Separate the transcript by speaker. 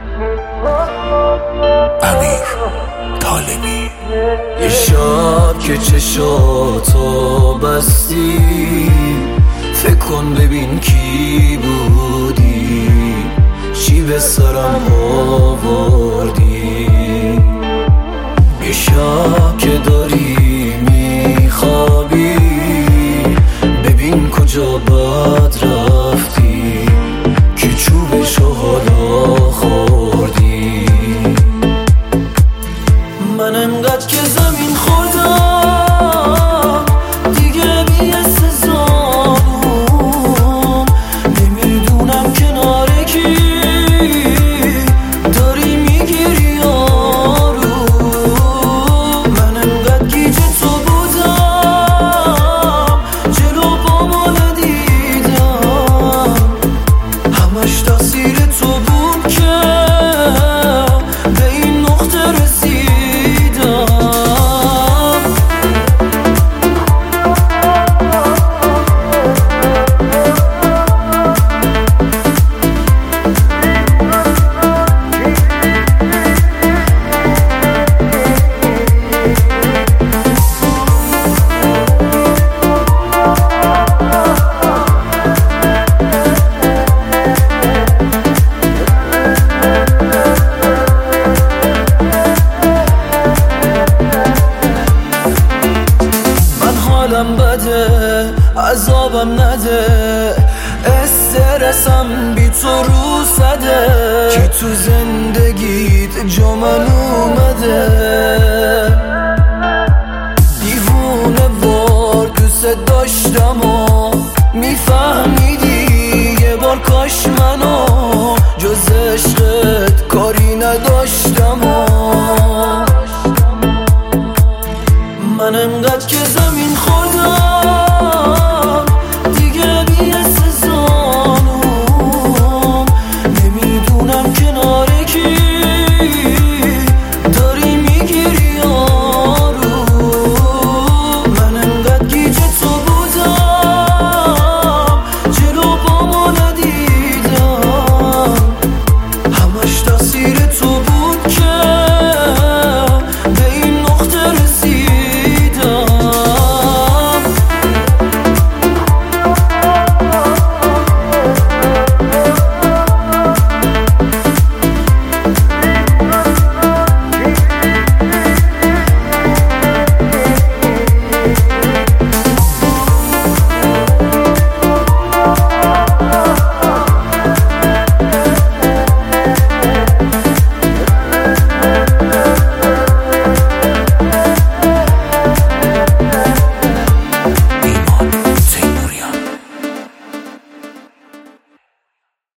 Speaker 1: امیر طالبی.
Speaker 2: یه شب که چشاتو بستی، فکر کن ببین کی بودی، چی به سرم آوردی. یه شب که داری میخوابی، ببین کجا بد رفتی، که چوبشو حالا خوردی. من انقدر که زمین خوردم دیگه بی سزانم، نمیدونم کنار کی داری میگیری یارو. من انقدر گیج تو بودم، جلو بابا ندیدم، همش تقصیر تو بود که به این نقطه رسیدم. حالم بده، عذابم نده، استرسم بی تو رو زده، کی تو زندگیت جا من اومده. دیوونه وار دوست داشتم و میفهمی